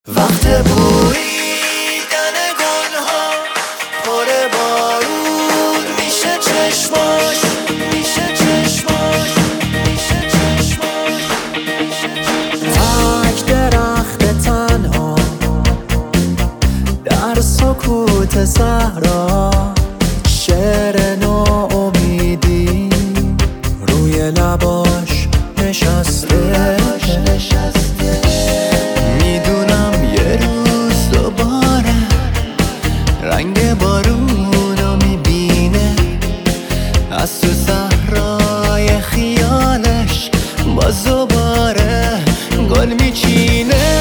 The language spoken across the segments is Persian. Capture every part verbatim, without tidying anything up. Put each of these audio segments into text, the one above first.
وقت بویدن گلها پر بارون میشه چشماش میشه چشماش میشه چشماش تک درخت تنها در سکوت صحرا، شعر ناامیدی روی لباش نشسته. رنگ بارونو میبینه از تو صحرای خیالش، باز دوباره گل میچینه.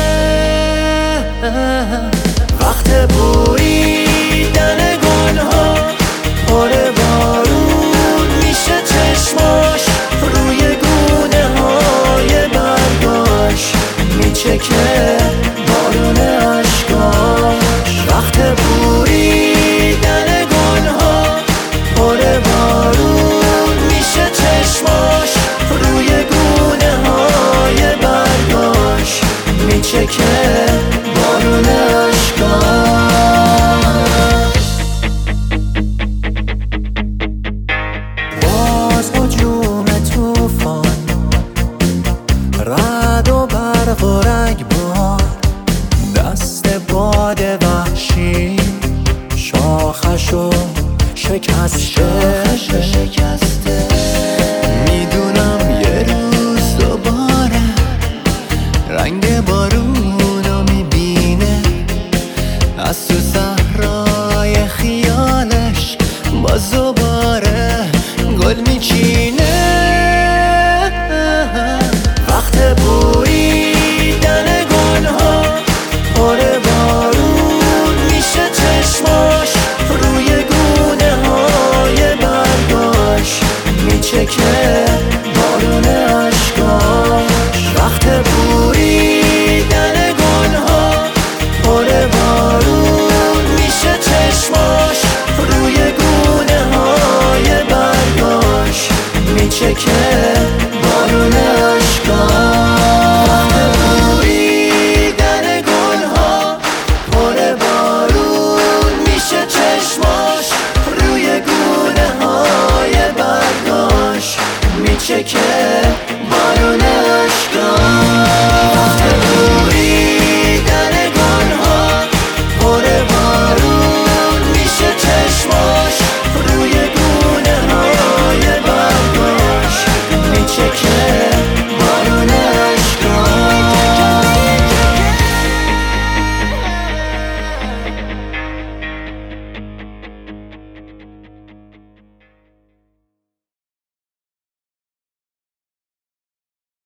وقت بویدن گلها پر بارون میشه چشماش، روی گونه های برگاش میچکه بارون عشقاش. وقت بویدن گلها پر بارون میشه چشماش، روی گونه های برگاش میچکه بارون عشقاش.